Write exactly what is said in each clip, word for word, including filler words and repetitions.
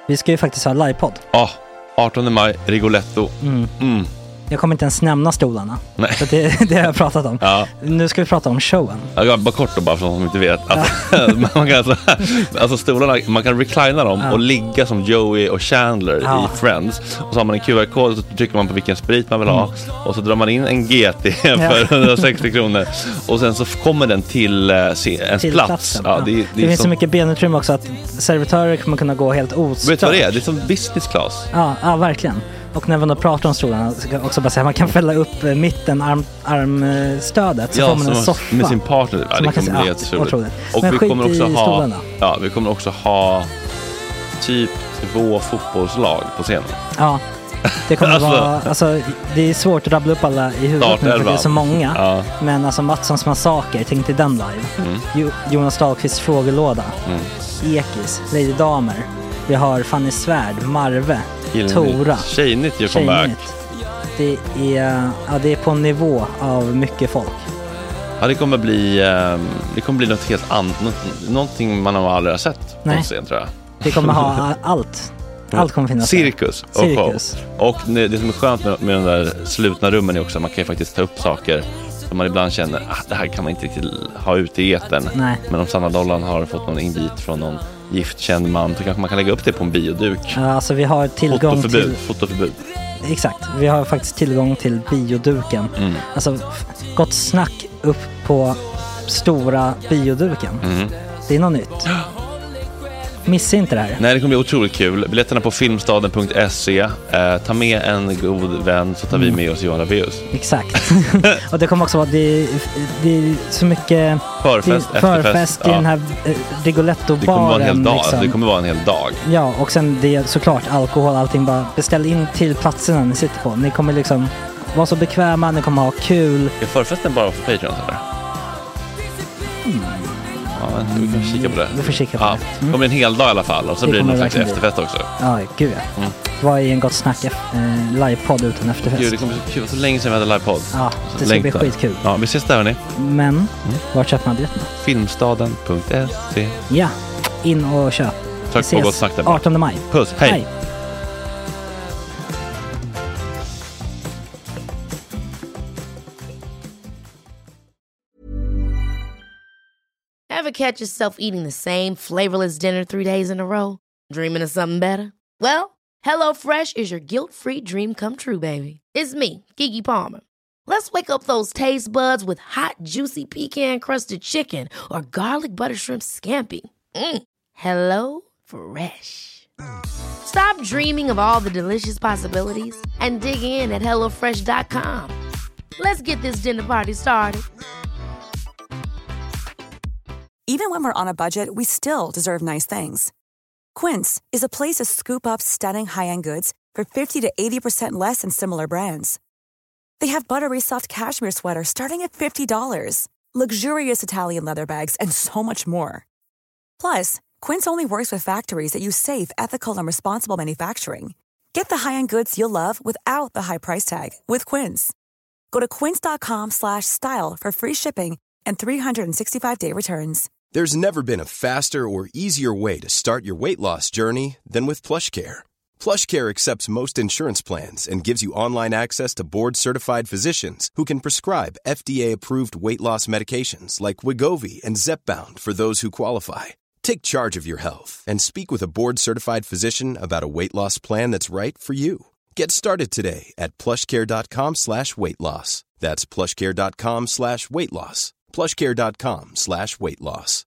Vi ska ju faktiskt ha livepodd. Ja, oh, artonde maj, Rigoletto. Mm. Mm. Jag kommer inte ens nämna stolarna. Nej. För det, det har jag pratat om. Ja. Nu ska vi prata om showen. Ja, bara kort då, bara för de som inte vet. Alltså, man kan alltså, alltså stolarna, man kan reclina dem ja. och ligga som Joey och Chandler ja. i Friends. Och så har man en Q R-kod och så trycker man på vilken sprit man vill ha. Mm. Och så drar man in en G T för hundrasextio kronor. Och sen så kommer den till uh, ens till plats. Ja, ja. det, det, det finns som... så mycket benutrymme också att servitörer kommer kunna gå helt ostört. Vet du vad det är? Det är som business class. Ja, ja verkligen. Och när man då pratar om stolarna så kan jag också bara säga att man kan fälla upp mitten, arm, armstödet så ja, får man en soffa. Med sin partner. Ja, det kommer bli helt otroligt. Och men vi kommer också ha, stolarna. ja, vi kommer också ha typ två fotbollslag på scenen. Ja, det kommer alltså, vara, alltså det är svårt att rabbla upp alla i huvudet nu för det är så många. Ja. Men alltså Mattssons massaker, tänk till den live. Mm. Jo, Jonas Dahlqvists frågelåda. Mm. Ekis, Lady Damer. Vi har Fanny Svärd, Marve, Gillnytt. Tora. Tjejnytt gör comeback. Det är, ja, det är på en nivå av mycket folk. Ja, det kommer bli, det kommer bli något helt annat. Något, någonting man har aldrig har sett på scen, tror jag. Det kommer ha allt. Allt kommer finnas. Cirkus och Cirkus. show. Och det som är skönt med, med de där slutna rummen är också att man kan ju faktiskt ta upp saker som man ibland känner att ah, det här kan man inte riktigt ha ute i etern. Nej. Men om Sanna Dollan har fått någon invit från någon giftkänd man så kanske man kan lägga upp det på en bioduk. Ja, alltså vi har tillgång fotoförbud, till... Fotoförbud. Exakt, vi har faktiskt tillgång till bioduken. Mm. Alltså, gott snack upp på stora bioduken. Mm. Det är något nytt. Missa inte det här. Nej, det kommer bli otroligt kul. Biljetterna på filmstaden punkt se. Eh, ta med en god vän så tar mm. vi med oss Johan Rabaeus. Exakt. Och det kommer också vara det, det är så mycket förfest, det, förfest i ja. den här eh, Rigoletto-baren. Det kommer vara en hel dag. Liksom. Det kommer vara en hel dag. Ja, och sen det är såklart alkohol, allting. Bara beställ in till platserna ni sitter på. Ni kommer liksom vara så bekväma, ni kommer ha kul. Är förfesten bara för Patreon eller? Mm. Ja, vi kan kika på det. Vi får kika på ja, det. Mm. Det kommer en hel dag i alla fall. Och så det blir det någon slags efterfest också. Ja, gud ja. Mm. Vad är en gott snack eh, livepodd utan efterfest? Gud, det kommer så kul. Så länge sedan vi hade livepodd. Ja, det ska Längtar. bli skitkul. Ja, vi ses där hörni. Men, mm. var köper man biljetterna? filmstaden punkt se. Ja, in och köp. Tack på gott snack där. artonde maj. Puss, hej. hej. Ever catch yourself eating the same flavorless dinner three days in a row? Dreaming of something better? Well, HelloFresh is your guilt-free dream come true, baby. It's me, Keke Palmer. Let's wake up those taste buds with hot, juicy pecan-crusted chicken or garlic butter shrimp scampi. Mm. Hello Fresh. Stop dreaming of all the delicious possibilities and dig in at hello fresh dot com. Let's get this dinner party started. Even when we're on a budget, we still deserve nice things. Quince is a place to scoop up stunning high-end goods for fifty to eighty percent less than similar brands. They have buttery soft cashmere sweaters starting at fifty dollars, luxurious Italian leather bags, and so much more. Plus, Quince only works with factories that use safe, ethical, and responsible manufacturing. Get the high-end goods you'll love without the high price tag with Quince. Go to quince dot com slash style for free shipping and three sixty-five day returns. There's never been a faster or easier way to start your weight loss journey than with PlushCare. PlushCare accepts most insurance plans and gives you online access to board-certified physicians who can prescribe F D A-approved weight loss medications like Wegovy and Zepbound for those who qualify. Take charge of your health and speak with a board-certified physician about a weight loss plan that's right for you. Get started today at plushcare.com slash weight loss. That's plushcare.com slash weight loss. plushcare.com slash weight loss.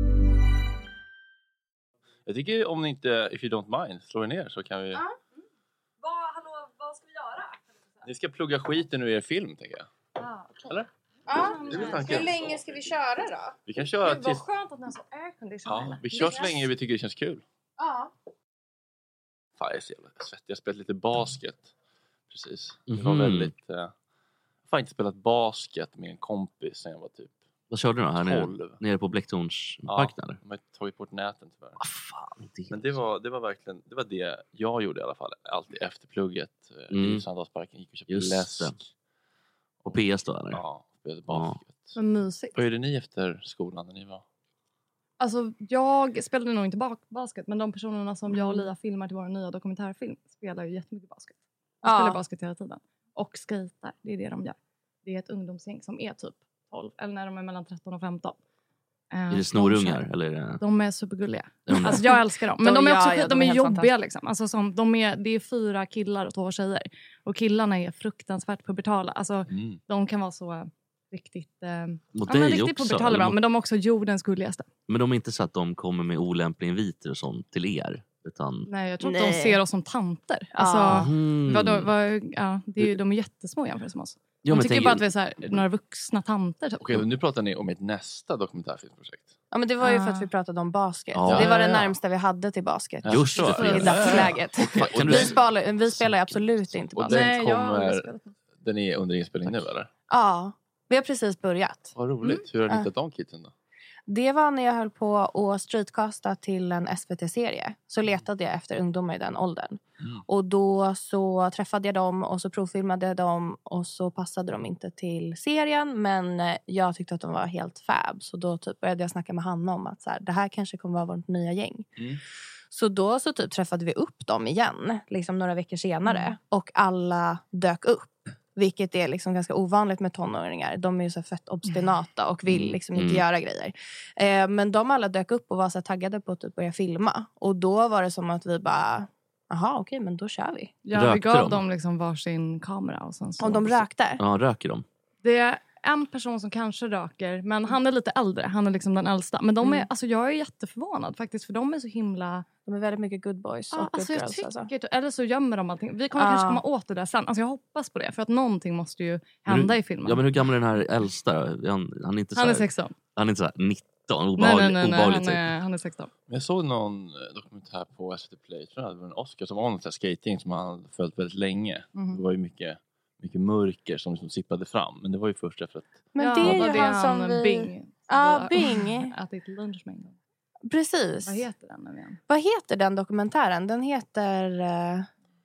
Jag tycker om ni inte, if you don't mind, slår er ner så kan vi... Ja. Mm. Vad, hallå, vad ska vi göra? Ni ska plugga skiten ur er film, tänker jag. Ah, okay. Eller? Ja, hur länge ska vi köra då? Vi kan köra tills... tills... Vad skönt att den är så aircondition. Ja, vi kör så länge vi tycker det känns kul. Ja. Fan, jag är så jävla svettig. Jag har spelat lite basket. Precis. Det var Mm-hmm. väldigt... Uh... Jag har inte spelat basket med en kompis sen jag var typ... Vad körde du då? Här nere, tolv. Nere på Blecktornsparken? Ja, de har tagit bort näten tyvärr. Ah, fan, det... Men det var, det var verkligen... Det var det jag gjorde i alla fall. Alltid efter plugget mm. i Sandalsparken. Gick och köpte Just läsk. Det. Och P S då, eller? Ja, spelade basket. Vad mysigt. Vad gjorde ni efter skolan när ni var? Alltså jag spelade nog inte bak- basket. Men de personerna som jag och Lia filmar till vår nya dokumentärfilm spelar ju jättemycket basket. De Ja. spelar basket hela tiden. Och skejtar, det är det de gör. Det är ett ungdomsgäng som är typ tolv. Eller när de är mellan tretton och femton. Uh, är det snorungar? De, eller är det... de är supergulliga. Alltså jag älskar dem. Men de, de är också ja, ja, de de är är jobbiga liksom. Alltså som, de är, det är fyra killar och två tjejer. Och killarna är fruktansvärt pubertala. Alltså Mm. de kan vara så riktigt... Eh, Mot ja, dig men riktigt också, pubertala eller bra. mot- Men de är också jordens gulligaste. Men de är inte så att de kommer med olämpliga inviter och sånt till er? Utan... Nej, jag tror att Nej. de ser oss som tanter. Alltså, Ja. Mm. vadå, vad, ja, det är, ju- de är jättesmå jämfört med oss. Ja, De men tycker tänk- bara att vi är så här, några vuxna tanter. Typ. Okej, nu pratar ni om ett nästa dokumentärfilmsprojekt. Ja, men det var ju för Ah. att vi pratade om basket. Ja. Det var det Ja, ja, ja. närmsta vi hade till basket. Jag Just förstår. det, I dagsläget. Kan du- Vi spelar, vi spelar ju absolut inte Och basket. den Nej, jag har aldrig kommer... spelat. Den är under inspelning nu, eller? Ja, vi har precis börjat. Vad roligt. Hur har ni Ja. hittat de kidsen då? Det var när jag höll på att streetcasta till en S V T-serie. Så letade jag efter ungdomar i den åldern. Mm. Och då så träffade jag dem och så provfilmade jag dem. Och så passade de inte till serien. Men eh, jag tyckte att de var helt fab. Så då typ började jag snacka med Hanna om att så här, det här kanske kommer vara vårt nya gäng. Mm. Så då så typ träffade vi upp dem igen. Liksom några veckor senare. Mm. Och alla dök upp. Vilket är liksom ganska ovanligt med tonåringar. De är ju så fett obstinata och vill liksom inte Mm. göra grejer. Eh, men de alla dök upp och var så här taggade på att typ börja filma. Och då var det som att vi bara, jaha okej men då kör vi. Ja, vi Rökte gav de? dem liksom varsin kamera. Och sen så. Och de rökte. Ja, röker de? Det är en person som kanske röker. Men han är lite äldre. Han är liksom den äldsta. Men de är, Mm. alltså jag är jätteförvånad faktiskt. För de är så himla... De är väldigt mycket good boys och Ja, good alltså jag girls. tycker, Alltså. Eller så gömmer de allting. Vi kommer Ja. kanske komma åt det där sen. Alltså jag hoppas på det. För att någonting måste ju Men hända hur- i filmen. Ja, men hur gammal är den här äldsta? Han, han är inte så Han är här, sexton. han är inte så här nitton, Nej, obehagligt, nej, nej. nej obehagligt han, typ. är, han är sexton. Jag såg någon eh, dokumentär på S V T Play. Jag tror det var en Oscar som var någon sån här skating som han hade följt väldigt länge. Mhm. Det var ju mycket, mycket mörker som liksom sippade fram. Men det var ju först efter att... Men Ja, det är var ju han som vi... Bing. Ja, Vi har Bing. Ätit lunch med en gång. Precis. Vad heter den nu igen? Vad heter den dokumentären? Den heter... eh,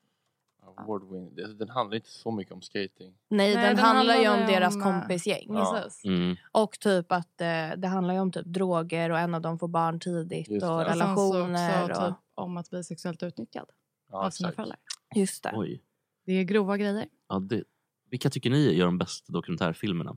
Award win. Det- Den handlar inte så mycket om skating. Nej, Nej, den, den handlar ju handlar om ju deras om, eh, kompisgäng. Ja. Precis. Mm. Och typ att eh, det handlar ju om typ droger och en av dem får barn tidigt Just det. och Och sen så relationer. också Och... typ om att bli sexuellt utnyttjad Ja, av sina exakt. föräldrar. Just det. Oj. Det är grova grejer. Ja, det, vilka tycker ni gör de bästa dokumentärfilmerna?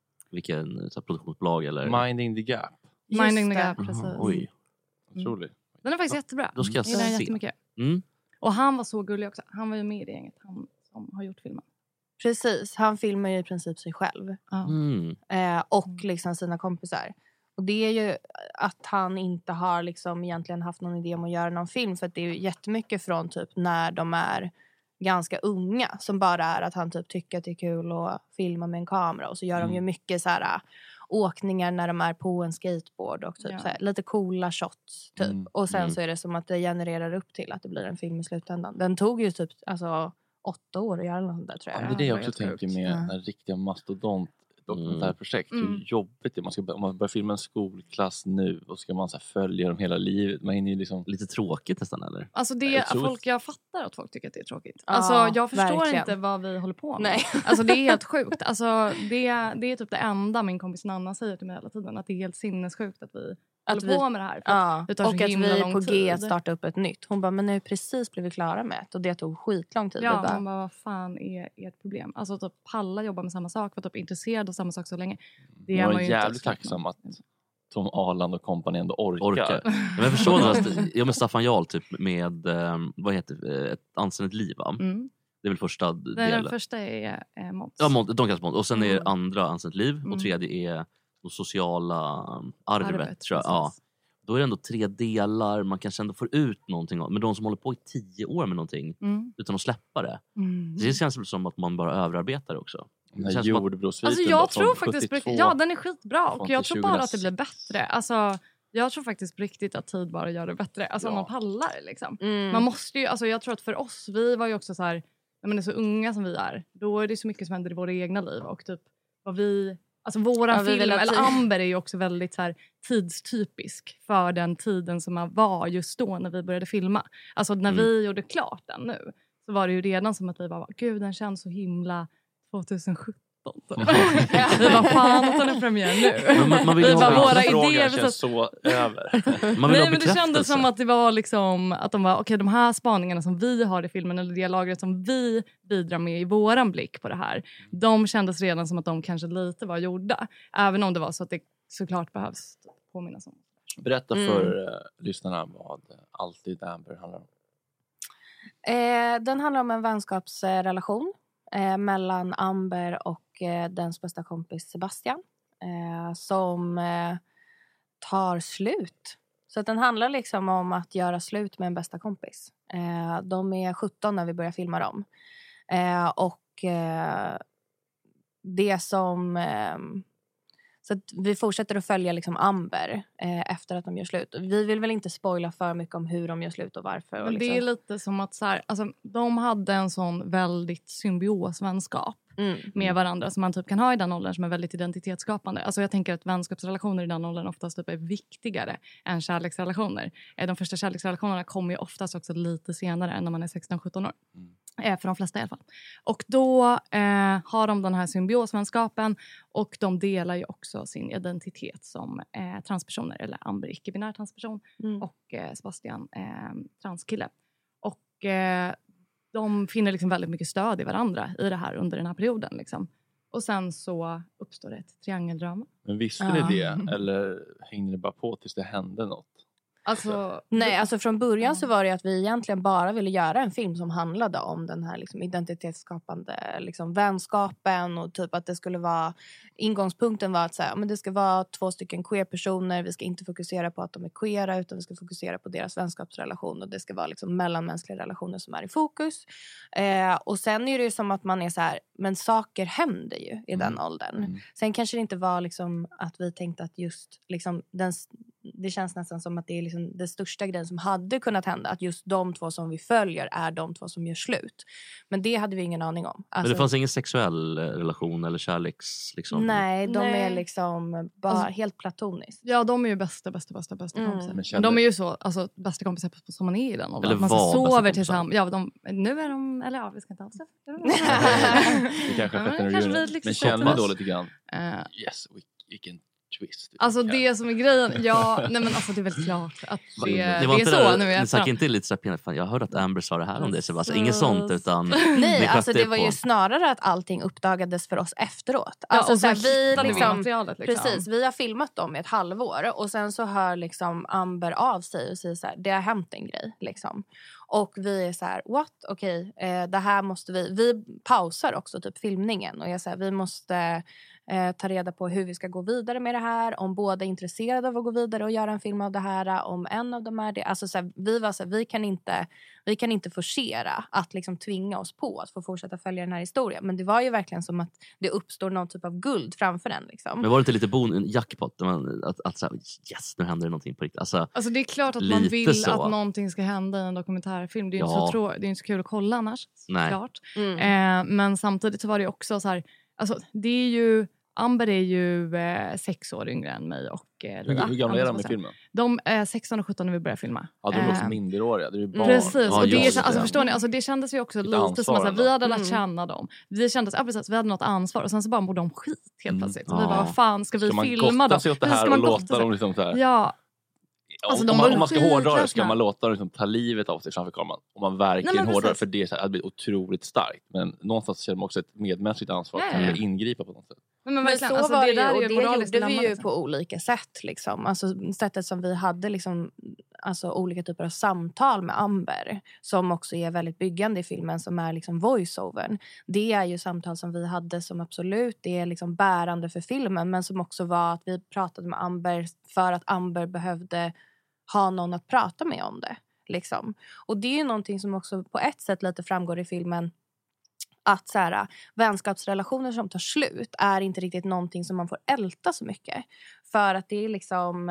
Vilken så här, produktionsbolag eller? Minding the Gap. Just Minding the det. Gap, precis. Aha, oj. Otroligt. Den är faktiskt jättebra. Då ska jag Jag gillar den se. jättemycket. Mm. Och han var så gullig också. Han var ju med i det gänget. Han som har gjort filmen. Precis, han filmar ju i princip sig själv. Ja. Mm. Eh, och liksom sina kompisar. Och det är ju att han inte har liksom egentligen haft någon idé om att göra någon film. För att det är ju jättemycket från typ när de är ganska unga. Som bara är att han typ tycker att det är kul att filma med en kamera. Och så gör Mm. de ju mycket så här äh, åkningar när de är på en skateboard. Och typ Ja. så här, lite coola shots typ. Mm. Och sen Mm. så är det som att det genererar upp till att det blir en film i slutändan. Den tog ju typ alltså åtta år att göra något sånt där tror Ja, jag. det är det jag det var också helt tänker sjukt. med Ja. den här riktiga mastodont dokumentärprojekt. Mm. Hur jobbigt det är. Man ska, om man börjar filma en skolklass nu och ska man så här följa dem hela livet. Man är ju liksom... Lite tråkigt nästan eller? Alltså det, Jag tror- folk, jag fattar att folk tycker att det är tråkigt. Ja, Alltså jag förstår verkligen. inte vad vi håller på med. Nej. Alltså det är helt sjukt. Alltså det, det är typ det enda min kompis Nanna säger till mig hela tiden. Att det är helt sinnessjukt att vi Att håller vi- på med det här. För Ja, det tar så och att himla vi är lång på G tid. att starta upp ett nytt. Hon bara, men nu precis blev vi klara med det. Och det tog skitlång tid. Vi Ja, bara, man bara, vad fan är ert problem? Alltså typ palla jobbar med samma sak, var typ intresserad av samma sak så länge. Det är man man är ju inte jävligt såklart. tacksam att Tom Arland och kompani ändå orkar. Orkar. Men jag förstår det. Att, jag med Staffan Jarl typ med, eh, vad heter det? Ett anständigt liv va? Mm. Det är väl första Den, delen. den första är eh, Måns. Ja, Måns- de kallas Måns. Och sen är det Mm. andra anständigt liv. Mm. Och tredje är det sociala um, arvet, tror jag. Ja. precis. Då är det ändå tre delar. Man kanske ändå får ut någonting av. Men de som håller på i tio år med någonting Mm. utan att släppa det. Mm. Det känns som att man bara överarbetar också. Den Det här känns som att- jordbrosviten Alltså då, jag från tror faktiskt, sjuttiotvå. ja den är skitbra och från jag till tror bara att det tjugohundrasex. blir bättre. Alltså jag tror faktiskt på riktigt att tid bara gör det bättre. Alltså Ja. om man pallar liksom. mm. Man måste ju, alltså jag tror att för oss, vi var ju också så här, när man är så unga som vi är, då är det så mycket som händer i våra egna liv och typ vad vi, alltså våran Ja, vi vill film, ha eller tid. Amber är ju också väldigt så här tidstypisk för den tiden som man var just då när vi började filma. Alltså när Mm. vi gjorde klart den nu så var det ju redan som att vi bara, gud den känns så himla tjugohundrasjutton nitton. Vi var fan att den är premiär nu. Men man, man vill vi ha var våra idéer känns så över. Man vill Nej, men det kändes som att det var liksom att de var okej, okay, de här spaningarna som vi har i filmen eller det lagret som vi bidrar med i våran blick på det här. De kändes redan som att de kanske lite var gjorda. Även om det var så att det såklart behövs påminnas om. Berätta för mm. uh, lyssnarna vad Alltid Amber handlar om. Eh, den handlar om en vänskapsrelation eh, mellan Amber och eh, dens bästa kompis Sebastian. Eh, som eh, tar slut. Så att den handlar liksom om att göra slut med en bästa kompis. Eh, de är sjutton när vi börjar filma dem. Eh, och eh, det som... Eh, Så att vi fortsätter att följa liksom Amber eh, efter att de gör slut. Vi vill väl inte spoila för mycket om hur de gör slut och varför. Och men liksom. Det är lite som att så här, alltså, de hade en sån väldigt symbiosvänskap mm. med varandra som man typ kan ha i den åldern som är väldigt identitetsskapande. Alltså jag tänker att vänskapsrelationer i den åldern oftast typ är viktigare än kärleksrelationer. De första kärleksrelationerna kommer ju oftast också lite senare än när man är sexton sjutton år. Mm. För de flesta i alla fall. Och då eh, har de den här symbiosvänskapen och de delar ju också sin identitet som eh, transpersoner eller Amber icke-binär transperson mm. och eh, Sebastian eh, transkille. Och eh, de finner liksom väldigt mycket stöd i varandra i det här under den här perioden liksom. Och sen så uppstår det ett triangeldrama. Men visste ni ja. det? Eller hängde det bara på tills det hände något? Alltså, nej, alltså från början så var det att vi egentligen bara ville göra en film som handlade om den här liksom identitetsskapande liksom vänskapen och typ att det skulle vara ingångspunkten var att säga, men det ska vara två stycken queer-personer, vi ska inte fokusera på att de är queera utan vi ska fokusera på deras vänskapsrelation och det ska vara liksom mellanmänskliga relationer som är i fokus. Eh, och sen är det ju som att man är så här, men saker händer ju i mm. den åldern. Mm. Sen kanske det inte var liksom att vi tänkte att just liksom den, det känns nästan som att det är liksom det största grejen som hade kunnat hända. Att just de två som vi följer är de två som gör slut. Men det hade vi ingen aning om. Alltså, men det fanns ingen sexuell relation eller kärleks liksom? Nej, de nej. är liksom bara alltså, helt platoniskt. Ja, de är ju bästa, bästa, bästa, bästa mm. kompisar. Men, men de är ju så, alltså bästa kompisar som man är i den. Eller man var sover tillsammans. Ja, de, nu är de, eller ja, vi ska inte alls. Det kanske har skett en reunion. Men känner man då lite grann? Uh, yes, we, we can twist. Alltså det som är grejen, ja, nej men alltså det är väl klart att det, det, det är så där, nu. Det sagt inte lite så här, fan, jag hörde att Amber sa det här om det, så alltså, inget sånt utan... Nej, det alltså det var på. ju snarare att allting uppdagades för oss efteråt. Alltså, ja, och så, så här, vi liksom, materialet liksom. Precis, vi har filmat dem i ett halvår och sen så hör liksom Amber av sig och säger så här, det har hänt en grej liksom. Och vi är så här, what? Okej, okay, eh, det här måste vi... Vi pausar också typ filmningen och jag säger, vi måste... Eh, ta reda på hur vi ska gå vidare med det här. Om båda är intresserade av att gå vidare och göra en film av det här. Om en av dem är det. Alltså, så här, vi var så här, vi kan inte vi kan inte forcera att liksom tvinga oss på att få fortsätta följa den här historien. Men det var ju verkligen som att det uppstår någon typ av guld framför den. Liksom. Men var det inte lite bon, jackpot? Man, att, att så här, yes, nu händer det någonting på riktigt. Alltså, alltså det är klart att man vill så. att någonting ska hända i en dokumentärfilm. Det är ju ja. inte, så trå- det är inte så kul att kolla annars. Nej. Klart. Mm. Eh, men samtidigt så var det också så här. Alltså det är ju... Amber är ju eh, sex år yngre än mig och eh, Lia. Hur, hur gamla är de i filmen? De är sexton och sjutton när vi börjar filma. Ja, de är också eh, minderåriga. Det är ju barn. Precis, ja, och det, alltså, förstår ni, alltså, det kändes ju också lite ansvar, som att här, vi hade lärt känna mm. dem. Vi kände att ja, vi hade något ansvar och sen så bara mår de skit helt plötsligt. Mm. Så vi bara, vad fan, ska vi ska filma dem? Ska man gotta sig åt det här och låta dem liksom så här? Ja. Alltså, om, man, om man ska hårdra det ska man låta dem liksom ta livet av sig framför kameran. Om man verkligen Nej, hårdrar för det, så här, det blir otroligt starkt. Men någonstans känner man också ett medmänskligt ansvar att ja, ja. ingripa på något sätt. Men, men, men så alltså, var det, det ju, och det gjorde vi ju liksom. på olika sätt. Liksom. Alltså, sättet som vi hade liksom, alltså, olika typer av samtal med Amber. Som också är väldigt byggande i filmen. Som är liksom voiceovern. Det är ju samtal som vi hade som absolut det är liksom bärande för filmen. Men som också var att vi pratade med Amber för att Amber behövde ha någon att prata med om det. Liksom. Och det är ju någonting som också på ett sätt lite framgår i filmen. Att så här, vänskapsrelationer som tar slut är inte riktigt någonting som man får älta så mycket. För att det är liksom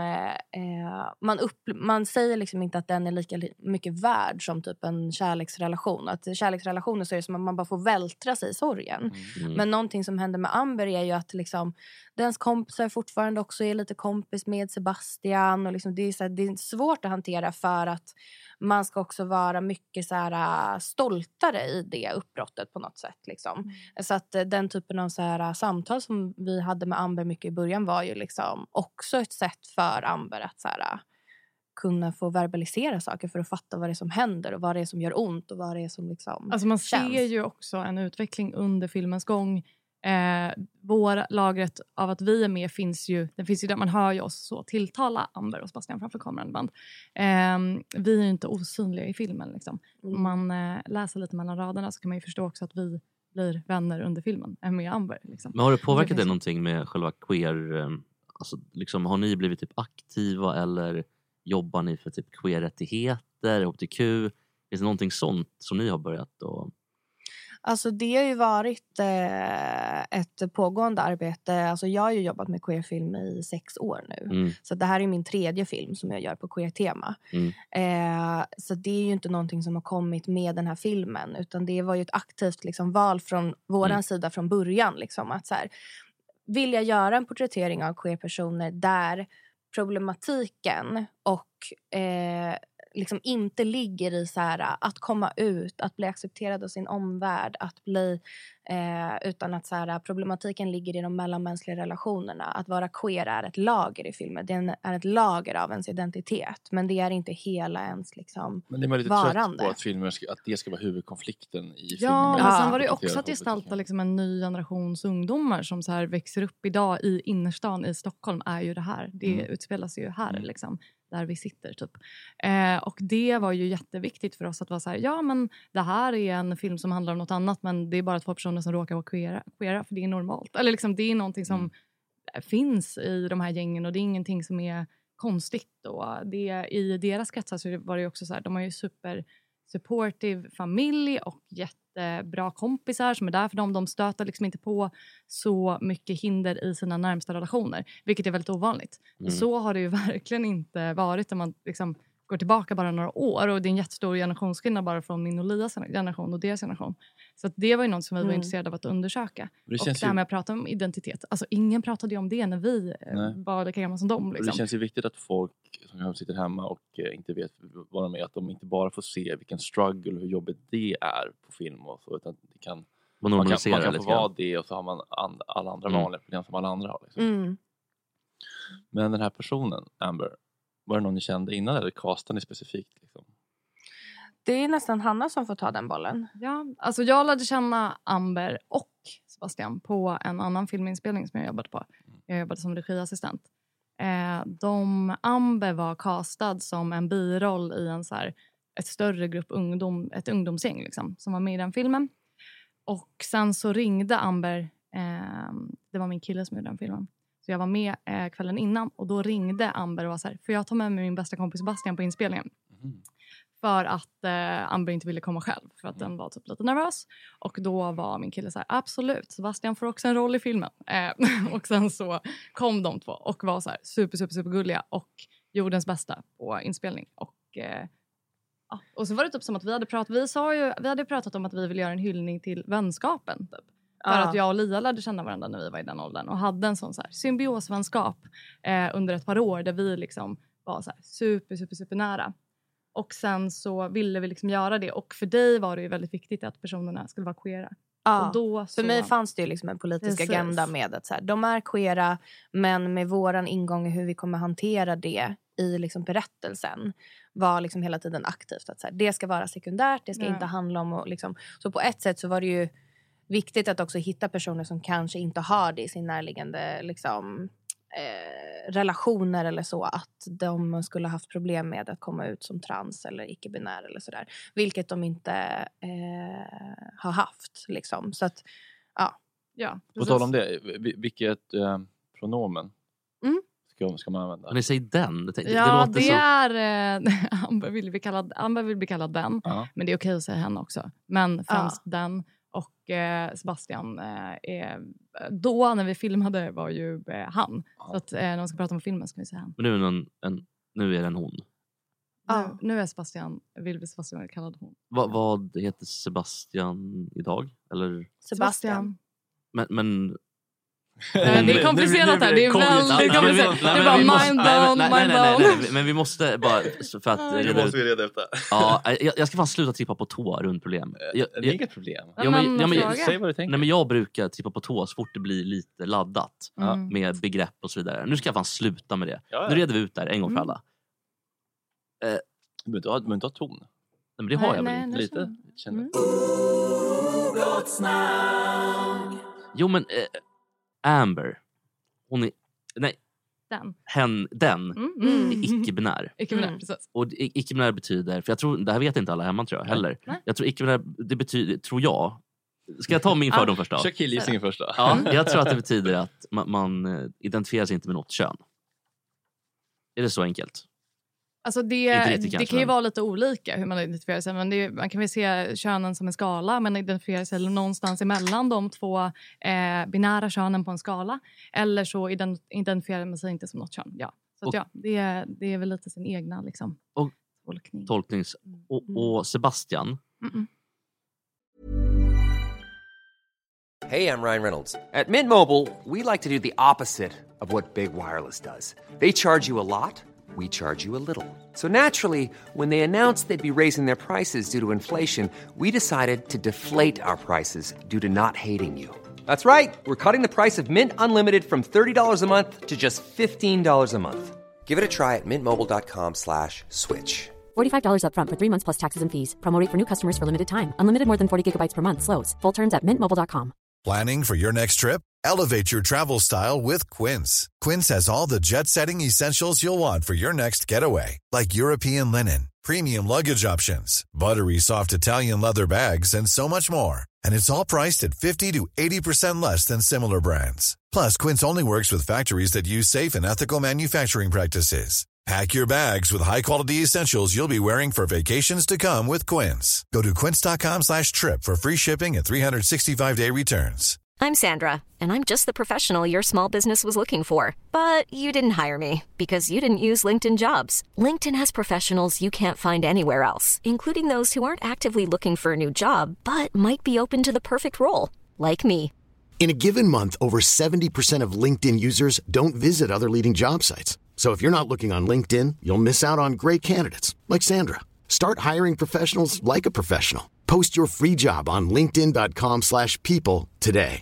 eh, man, upp, man säger liksom inte att den är lika mycket värd som typ en kärleksrelation. Att kärleksrelationer så är det som att man bara får vältra sig i sorgen. Mm. Men någonting som händer med Amber är ju att liksom, dens kompisar fortfarande också är lite kompis med Sebastian. Och liksom det, är så här, det är svårt att hantera för att man ska också vara mycket så här, stoltare i det uppbrottet på något sätt. Liksom. Mm. Så att den typen av så här, samtal som vi hade med Amber mycket i början var ju liksom också ett sätt för Amber att så här, kunna få verbalisera saker för att fatta vad det är som händer och vad det är som gör ont och vad det är som liksom alltså man känns. Ser ju också en utveckling under filmens gång. Eh, vår lagret av att vi är med finns ju, den finns ju där man hör ju oss så tilltala Amber och Sebastian framför kameran ibland. Eh, vi är ju inte osynliga i filmen liksom. Mm. Om man eh, läser lite mellan raderna så kan man ju förstå också att vi blir vänner under filmen än med Amber liksom. Men har det påverkat det någonting med själva queer, alltså liksom, har ni blivit typ aktiva eller jobbar ni för typ queer-rättigheter, H B T Q? Finns det någonting sånt som ni har börjat och... Alltså det har ju varit eh, ett pågående arbete. Alltså jag har ju jobbat med queerfilm i sex år nu. Mm. Så det här är min tredje film som jag gör på queer-tema. Mm. Eh, så det är ju inte någonting som har kommit med den här filmen. Utan det var ju ett aktivt liksom, val från våran mm. sida från början. Liksom, att så här, vill jag göra en porträttering av queer-personer där problematiken och... Eh, liksom inte ligger i så här, att komma ut, att bli accepterad av sin omvärld, att bli eh, utan att så här, problematiken ligger i de mellanmänskliga relationerna. Att vara queer är ett lager i filmen, det är ett lager av ens identitet, men det är inte hela ens liksom men det är man lite varande. Trött på att filmer ska, att det ska vara huvudkonflikten i filmen. Ja, men sen var det också att gestalta liksom en ny generations ungdomar som så här växer upp idag i innerstan i Stockholm är ju det här. Det mm. utspelas ju här mm. liksom. Där vi sitter typ. Eh, och det var ju jätteviktigt för oss att vara så här, ja men det här är en film som handlar om något annat men det är bara två personer som råkar vara queera, queera för det är normalt. Eller liksom det är någonting som mm. finns i de här gängen och det är ingenting som är konstigt. Och det, i deras kretsar så var det ju också så här, de har ju super supportive familj och jättebra kompisar som är där för dem. De stöter liksom inte på så mycket hinder i sina närmsta relationer. Vilket är väldigt ovanligt. Mm. Så har det ju verkligen inte varit när man liksom går tillbaka bara några år. Och det är en jättestor generationsskillnad bara från min och Lias generation och deras generation. Så att det var ju något som vi var mm. intresserade av att undersöka. Det och det här med att prata om identitet. Alltså ingen pratade ju om det när vi Nej. var lika gamla som dem. Liksom. Det känns ju viktigt att folk som sitter hemma och inte vet vad de är. Att de inte bara får se vilken struggle och hur jobbigt det är på film och så. Utan det kan, man, man kan, man kan få vara det och så har man and, alla andra mm. vanliga problem som alla andra har. Liksom. Mm. Men den här personen, Amber, var det någon ni kände innan eller castade ni specifikt? Liksom? Det är nästan Hanna som får ta den bollen. Ja, alltså jag lärde känna Amber och Sebastian på en annan filminspelning som jag jobbade på. Jag jobbade som regiassistent. Eh, de, Amber var castad som en biroll i en så här, ett större grupp ungdom, ett ungdomsgäng liksom, som var med i den filmen. Och sen så ringde Amber, eh, det var min kille som gjorde den filmen. Så jag var med eh, kvällen innan och då ringde Amber och var så här, får jag ta med mig min bästa kompis Sebastian på inspelningen? Mm. För att eh, Amber inte ville komma själv. För att mm. den var typ lite nervös. Och då var min kille så här, absolut, Sebastian får också en roll i filmen. Eh, och sen så kom de två och var så här super, super, super gulliga. Och jordens bästa på inspelning. Och, eh, ja. och så var det typ som att vi hade pratat, vi, sa ju, vi hade pratat om att vi ville göra en hyllning till vänskapen typ. För ah. att jag och Lia lärde känna varandra när vi var i den åldern. Och hade en sån så här symbiosvänskap eh, under ett par år. Där vi liksom var så här super, super, super nära. Och sen så ville vi liksom göra det. Och för dig var det ju väldigt viktigt att personerna skulle vara queera. Ja, och då så... för mig fanns det ju liksom en politisk Precis. agenda med att så här, de är queera. Men med våran ingång i hur vi kommer hantera det i liksom berättelsen var liksom hela tiden aktivt. Att så här, det ska vara sekundärt, det ska ja. inte handla om... Och liksom, så på ett sätt så var det ju viktigt att också hitta personer som kanske inte har det i sin närliggande liksom, eh, relationer eller så. Att de skulle ha haft problem med att komma ut som trans eller icke-binär eller sådär. Vilket de inte eh, har haft. Liksom. Så att, ja. ja på tal om det, vilket eh, pronomen mm. ska, ska man använda? Men säg den. Det, ja, det, låter det så... är... Amber vill bli kallad, Amber vill bli kallad den. Uh-huh. Men det är okej att säga henne också. Men främst uh-huh. den. och eh, Sebastian eh, är, då när vi filmade var ju eh, han. Ja. Så att eh, när man ska prata om filmen ska vi säga han. Men nu är, någon, en, nu är det en hon. Ja. Nu, nu är Sebastian, vill vi Sebastian kallad hon. Va, vad heter Sebastian idag? Eller? Sebastian. Men... men Nej, det är komplicerat här. Det är väldigt komplicerat. Det är bara mind blown, mind blown. Men vi måste bara för att reda ut. måste vi reda ut det. Ja, jag, jag ska fan sluta trippa på tå runt problem. Jag, det är inget problem. Ja, men, ja, men, säg vad du tänker. Nej, men jag brukar trippa på tå så fort det blir lite laddat mm. med begrepp och så vidare. Nu ska jag fan sluta med det. Ja, ja. Nu reder vi ut där en gång för alla. Mm. Eh, du behöver inte ha ton. Nej, men det har nej, jag väl nej, lite. Känner. Mm. Jo, men eh, Amber, hon är, nej, den, hen, den mm, mm. är icke-binär. Icke-binär, mm. precis. Och icke-binär betyder, för jag tror, det här vet inte alla hemma tror jag heller. Nej. Jag tror icke-binär, det betyder, tror jag, ska jag ta min fördom ah, först då? Kör killgissningen först då. Ja, jag tror att det betyder att man, man identifierar sig inte med något kön. Är det så enkelt? Alltså det, riktigt, det kan ju men... vara lite olika hur man identifierar sig. Men det, man kan väl se könen som en skala. Men identifierar sig någonstans emellan de två eh, binära könen på en skala. Eller så ident- identifierar man sig inte som något kön. Ja. Så och, att ja, det, är, det är väl lite sin egna liksom, och, tolkning. Tolknings. Och, och Sebastian. Mm-mm. Hey, I'm Ryan Reynolds. At Mint Mobile, we like to do the opposite of what Big Wireless does. They charge you a lot. We charge you a little. So naturally, when they announced they'd be raising their prices due to inflation, we decided to deflate our prices due to not hating you. That's right. We're cutting the price of Mint Unlimited from thirty dollars a month to just fifteen dollars a month. Give it a try at mintmobile.com slash switch. forty-five dollars up front for three months plus taxes and fees. Promo rate for new customers for limited time. Unlimited more than forty gigabytes per month. Slows full terms at mint mobile dot com. Planning for your next trip? Elevate your travel style with Quince. Quince has all the jet-setting essentials you'll want for your next getaway, like European linen, premium luggage options, buttery soft Italian leather bags, and so much more. And it's all priced at fifty to eighty percent less than similar brands. Plus, Quince only works with factories that use safe and ethical manufacturing practices. Pack your bags with high-quality essentials you'll be wearing for vacations to come with Quince. Go to quince.com slash trip for free shipping and three sixty-five day returns. I'm Sandra, and I'm just the professional your small business was looking for. But you didn't hire me because you didn't use LinkedIn Jobs. LinkedIn has professionals you can't find anywhere else, including those who aren't actively looking for a new job, but might be open to the perfect role, like me. In a given month, over seventy percent of LinkedIn users don't visit other leading job sites. So if you're not looking on LinkedIn, you'll miss out on great candidates like Sandra. Start hiring professionals like a professional. Post your free job on linkedin.com slash people today.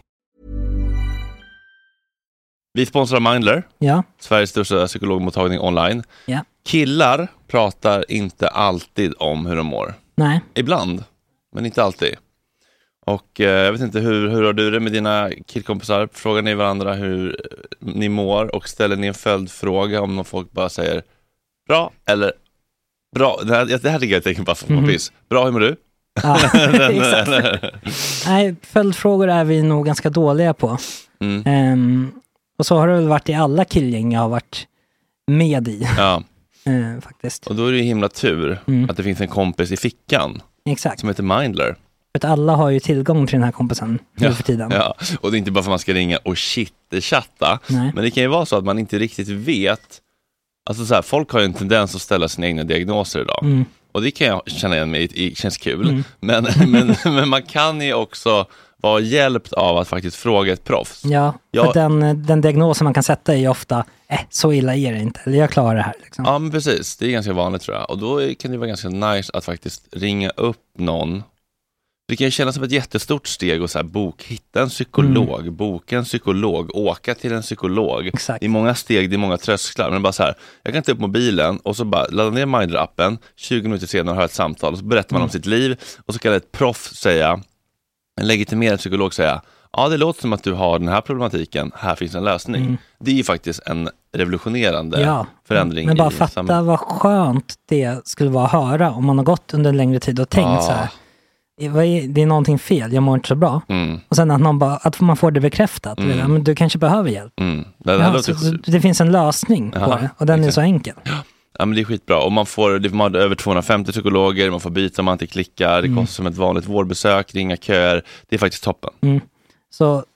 Vi sponsrar Mindler. Ja. Sveriges största psykologmottagning online. Ja. Killar pratar inte alltid om hur de mår. Nej. Ibland, men inte alltid. Och eh, jag vet inte, hur, hur har du det med dina killkompisar? Frågar ni varandra hur ni mår och ställer ni en följdfråga om någon folk bara säger bra eller bra? Det här, det här tycker jag är ett tecken på att man piss. Bra, hur mår du? Ja, exakt. Nej, följdfrågor är vi nog ganska dåliga på. Mm. Um, och så har det väl varit i alla killgäng jag har varit med i. Ja. uh, faktiskt. Och då är det ju himla tur mm. att det finns en kompis i fickan. Exakt. Som heter Mindler. För att alla har ju tillgång till den här kompisen nu ja, för tiden. Ja, och det är inte bara för att man ska ringa och shit-chatta. Men det kan ju vara så att man inte riktigt vet. Alltså så här, folk har ju en tendens att ställa sina egna diagnoser idag. Mm. Och det kan jag känna igen mig i, känns kul. Mm. Men, men, men man kan ju också vara hjälpt av att faktiskt fråga ett proffs. Ja, jag, för den, den diagnosen man kan sätta är ju ofta, eh, så illa är det inte. Eller jag klarar det här. Liksom. Ja, men precis. Det är ganska vanligt tror jag. Och då kan det vara ganska nice att faktiskt ringa upp någon. Det kan ju kännas som ett jättestort steg och så här, bok, hitta en psykolog, mm. boka en psykolog, åka till en psykolog. Exakt. Det är många steg, det är många trösklar. Men bara så här, jag kan ta upp mobilen och så bara ladda ner Mindler-appen, tjugo minuter senare har ett samtal och så berättar man mm. om sitt liv och så kan ett proff säga, en legitimerad psykolog säga, ja det låter som att du har den här problematiken, här finns en lösning. Mm. Det är ju faktiskt en revolutionerande ja. förändring. Men bara i fatta samhället. Vad skönt det skulle vara att höra om man har gått under en längre tid och tänkt ah. så här. Det är någonting fel, jag mår inte så bra. Mm. Och sen att man, bara, att man får det bekräftat. Mm. Men du kanske behöver hjälp. Mm. Det, ja, så, det finns en lösning ja, på det. Och den exakt. Är så enkel. Ja. Ja, men det är skitbra. Och man får, det får över tvåhundrafemtio psykologer, man får byta om man inte klickar. Det mm. kostar som ett vanligt vårdbesök, det är inga köer. Det är faktiskt toppen. Mm. Så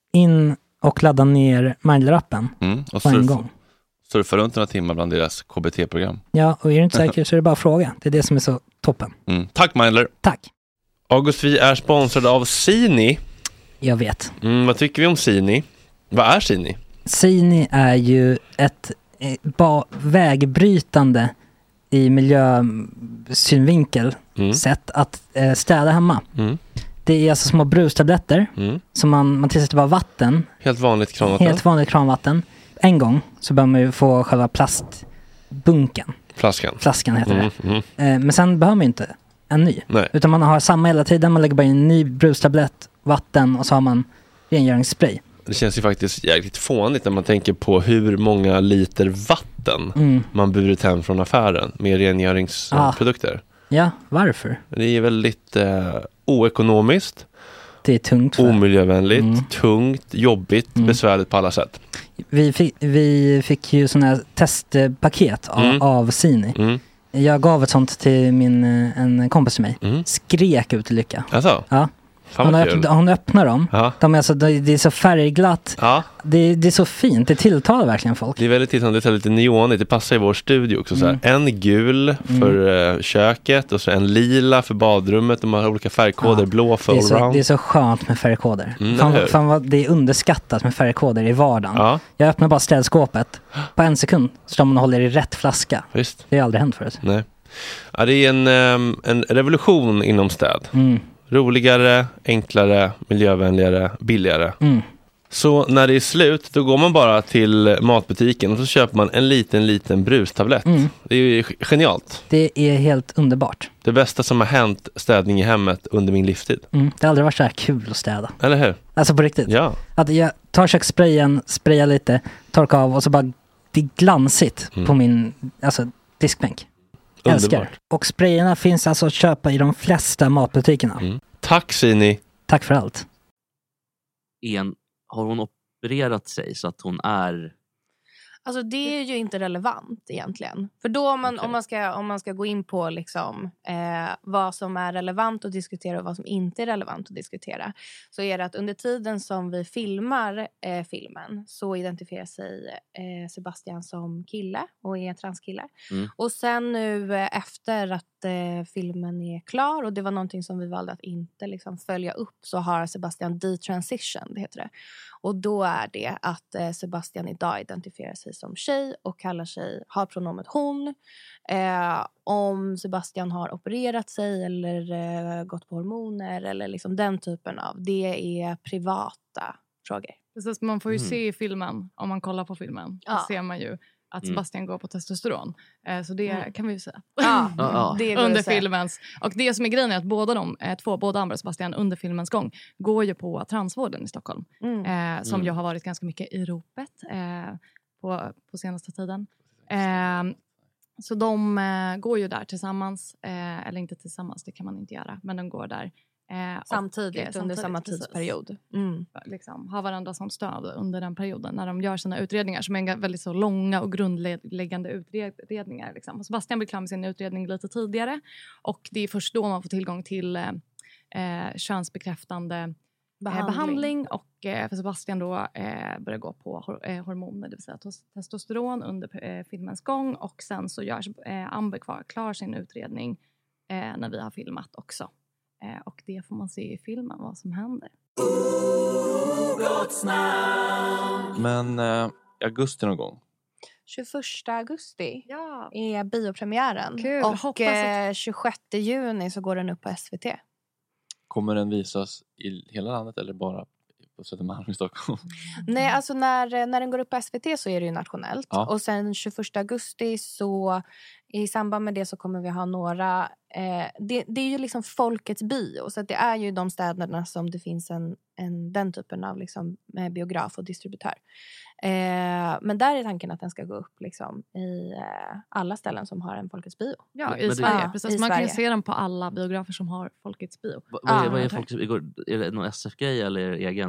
in och ladda ner Mindler-appen mm. och på surf, en gång. Surfa runt några timmar bland deras K B T-program. Ja, och är du inte säker så är det bara att fråga. Det är det som är så toppen. Mm. Tack Mindler. Tack. August, vi är sponsrade av Sini. Jag vet. Mm, vad tycker vi om Sini? Vad är Sini? Sini är ju ett eh, ba- vägbrytande i miljösynvinkel mm. sätt att eh, städa hemma. Mm. Det är alltså små brustabletter mm. som man, man tillsätter bara vatten. Helt vanligt kranvatten. Helt vanligt kranvatten. En gång så behöver man ju få själva plastbunken. Flaskan. Flaskan heter mm. det. Mm. Eh, men sen behöver man ju inte en ny. Nej. Utan man har samma hela tiden. Man lägger bara in en ny brustablett, vatten och så har man rengöringsspray. Det känns ju faktiskt jäkligt fånigt när man tänker på hur många liter vatten mm. man burit hem från affären med rengöringsprodukter. Ah. Ja, varför? Det är väldigt eh, oekonomiskt. Det är tungt. För. Omiljövänligt, mm. tungt, jobbigt, mm. besvärligt på alla sätt. Vi fick, vi fick ju sådana här testpaket av, mm. av Sini. Mm. Jag gav ett sånt till min, en kompis till mig. Mm. Skrek ut i lycka. Alltså? Ja. Hon, öpp, hon öppnar dem. Ja. De är alltså, det är så färgglatt. Ja. Det, det är så fint. Det tilltalar verkligen folk. Det är väldigt tilltalande. Det är lite neonigt. Det passar i vår studio också. Mm. Så här. En gul för mm. köket och så en lila för badrummet. De har olika färgkoder. Ja. Blå för allround. Det är så skönt med färgkoder. Mm, fan, fan vad det är underskattat med färgkoder i vardagen. Ja. Jag öppnar bara städskåpet. På en sekund står man och håller i rätt flaska. Visst. Det har aldrig hänt förut. Nej. Ja, det är en, en revolution inom städ. Mm. Roligare, enklare, miljövänligare, billigare. Mm. Så när det är slut, då går man bara till matbutiken och så köper man en liten, liten brustablett. Mm. Det är ju genialt. Det är helt underbart. Det bästa som har hänt städning i hemmet under min livstid. Mm. Det har aldrig varit så här kul att städa. Eller hur? Alltså på riktigt. Ja. Att jag tar kökssprayen, sprayar lite, torkar av och så bara det är glansigt mm. på min alltså, diskbänk. Älskar. Och sprayerna finns alltså att köpa i de flesta matbutikerna. Mm. Tack Sini. Tack för allt. En, har hon opererat sig så att hon är... Alltså det är ju inte relevant egentligen. För då om man, okay. om man, ska, om man ska gå in på liksom, eh, vad som är relevant att diskutera och vad som inte är relevant att diskutera. Så är det att under tiden som vi filmar eh, filmen så identifierar sig eh, Sebastian som kille och är transkille. Mm. Och sen nu eh, efter att eh, filmen är klar och det var någonting som vi valde att inte liksom, följa upp så har Sebastian detransition, det heter det. Och då är det att eh, Sebastian idag identifierar sig som tjej och kallar sig, har pronomet hon. Eh, om Sebastian har opererat sig eller eh, gått på hormoner eller liksom den typen av, det är privata frågor. Precis, man får ju mm. se i filmen, om man kollar på filmen, ja. Så ser man ju att Sebastian mm. går på testosteron. Eh, så det mm. kan vi ju säga. Ja, ja. Det under filmens. Och det som är grejen är att båda de, eh, två, både Amber och Sebastian under filmens gång går ju på transvården i Stockholm. Mm. Eh, som mm. ju har varit ganska mycket i ropet eh, på, på senaste tiden. Eh, så de eh, går ju där tillsammans. Eh, eller inte tillsammans, det kan man inte göra. Men de går där. Eh, samtidigt, och, under samtidigt, samma tidsperiod. Mm. Liksom, har varandra som stöd under den perioden när de gör sina utredningar som är väldigt så långa och grundläggande utredningar. Liksom. Sebastian blir klar med sin utredning lite tidigare och det är först då man får tillgång till eh, könsbekräftande behandling, behandling och eh, för Sebastian då eh, börjar gå på hor- eh, hormoner, det vill säga testosteron under eh, filmens gång och sen så görs eh, Amber kvar, klar sin utredning eh, när vi har filmat också. Eh, och det får man se i filmen vad som händer. Men eh, augusti någon gång? tjugoförsta augusti ja. är biopremiären. Kul. Och eh, tjugosjätte juni så går den upp på S V T. Kommer den visas i hela landet eller bara på Södermalm i Stockholm? Mm. Nej, alltså när, när den går upp på S V T så är det ju nationellt. Ja. Och sen tjugoförsta augusti så i samband med det så kommer vi ha några... Eh, det, det är ju liksom folkets bio. Så att det är ju de städerna som det finns en, en, den typen av liksom, eh, biograf och distributör. Eh, men där är tanken att den ska gå upp liksom, i eh, alla ställen som har en folkets bio. Ja, i Sverige. Ja, precis. I Man Sverige. Kan ju se den på alla biografer som har folkets bio. Va, vad, är, vad är folkets bio? Är det någon S F-grej eller egen...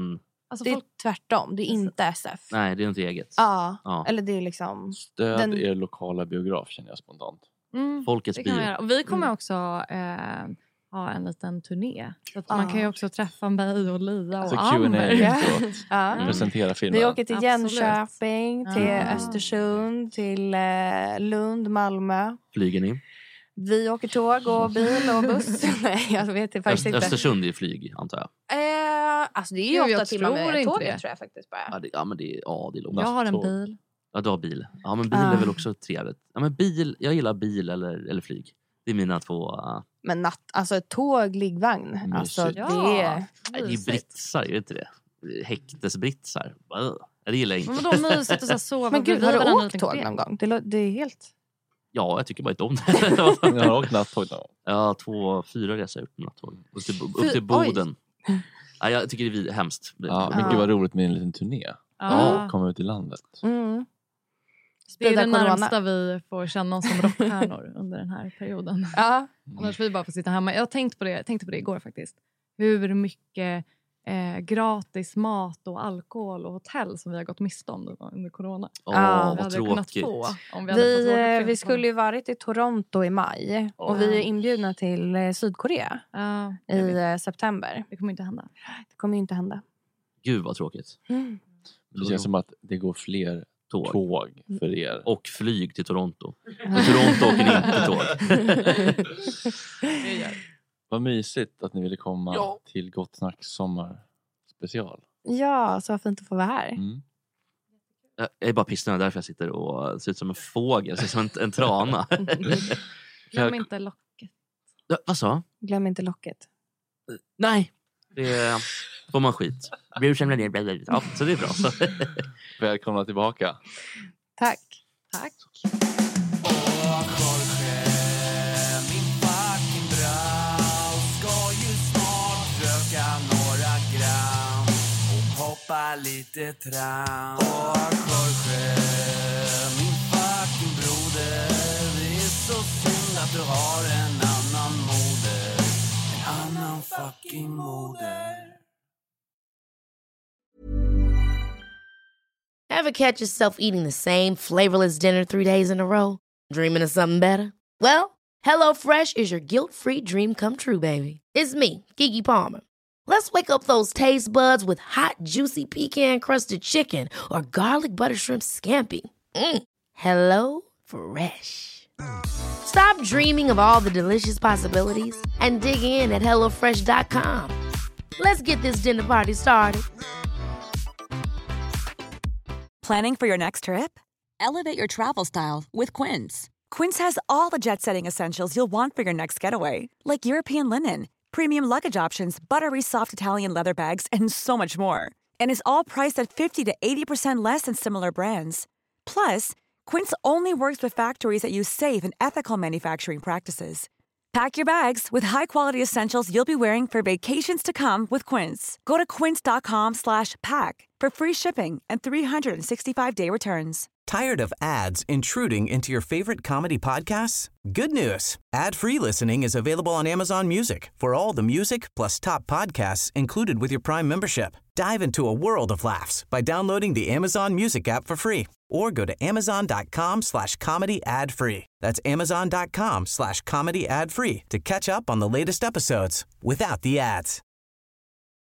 Alltså, det är folk... tvärtom, det är inte S F. Nej, det är inte eget. Ja, ja. Eller det är liksom... Stöd den... er lokala biograf, känner jag spontant. Mm, Folkets bio. Och vi kommer mm. också eh, ha en liten turné. Så att ja. Man kan ju också träffa mig och Lia och Amber. Ja. Ja. Mm. Presentera filmen. Vi åker till Jönköping, till mm. Östersund, till eh, Lund, Malmö. Flyger ni? Vi åker tåg och bil och buss. Nej, jag vet det faktiskt inte. Östersund är flyg, antar jag. Eh, alltså det är ju åtta timmar med tåget, tror jag faktiskt bara. Ja, det, ja men det är, ja, det är långt. Jag har en bil. Ja, du har bil. Ja, men bil uh. är väl också trevligt. Ja, men bil, jag gillar bil eller, eller flyg. Det är mina två... Uh... Men natt, alltså ett tåg, liggvagn. Alltså det ja. är... Nej, det är britsar, är det inte det? Häktesbritsar. Uh. Det gillar jag inte. Men då mysigt att sova. Men gud, har du åkt tåg någon gång? Det, det är helt... Ja, jag tycker bara inte om det. Jag har åkt nattåg då. Ja, två, fyra resor ut på nattåg. Upp till, upp till Boden. Ja, jag tycker det är hemskt. Ja, men gud vad roligt med en liten turné. Ja. Och komma ut i landet. Mm. Det är det närmsta vi får känna oss som rockstjärnor under den här perioden. Ja. Annars vi bara får sitta hemma. Jag tänkte på det, jag tänkte på det igår faktiskt. Hur mycket eh, gratis mat och alkohol och hotell som vi har gått miste om under corona. Åh, oh, vad tråkigt. Få, om vi, vi, hade vi skulle ju varit i Toronto i maj. Oh. Och vi är inbjudna till eh, Sydkorea uh, i eh, september. Det kommer inte hända. Det kommer inte hända. Gud vad tråkigt. Mm. Det känns som att det går fler tåg, tåg för er. Och flyg till Toronto. Men Toronto åker inte tåg. Vad mysigt att ni ville komma ja. till Gott Snack sommarspecial. Ja, så fint att få vara här. Mm. Jag är bara pissnödig därför jag sitter och ser ut som en fågel. Ser ut som en, en trana. Glöm inte locket. Ja, vad sa? Glöm inte locket. Nej. Det får man skit. Ja, så det är bra. Välkomna tillbaka. Tack. Tack. Lite tram och Jorge, min fucking broder. Det är så synd att du har en annan moder. En annan fucking moder. Ever catch yourself eating the same flavorless dinner three days in a row? Dreaming of something better? Well, HelloFresh is your guilt-free dream come true, baby. It's me, Keke Palmer. Let's wake up those taste buds with hot, juicy pecan-crusted chicken or garlic butter shrimp scampi. Mm. Hello Fresh. Stop dreaming of all the delicious possibilities and dig in at hello fresh dot com. Let's get this dinner party started. Planning for your next trip? Elevate your travel style with Quince. Quince has all the jet-setting essentials you'll want for your next getaway, like European linen, premium luggage options, buttery soft Italian leather bags, and so much more. And is all priced at fifty to eighty percent less than similar brands. Plus, Quince only works with factories that use safe and ethical manufacturing practices. Pack your bags with high-quality essentials you'll be wearing for vacations to come with Quince. Go to quince.com slash pack for free shipping and three sixty-five day returns. Tired of ads intruding into your favorite comedy podcasts? Good news. Ad-free listening is available on Amazon Music for all the music plus top podcasts included with your Prime membership. Dive into a world of laughs by downloading the Amazon Music app for free or go to amazon.com slash comedy ad free. That's amazon.com slash comedy ad free to catch up on the latest episodes without the ads.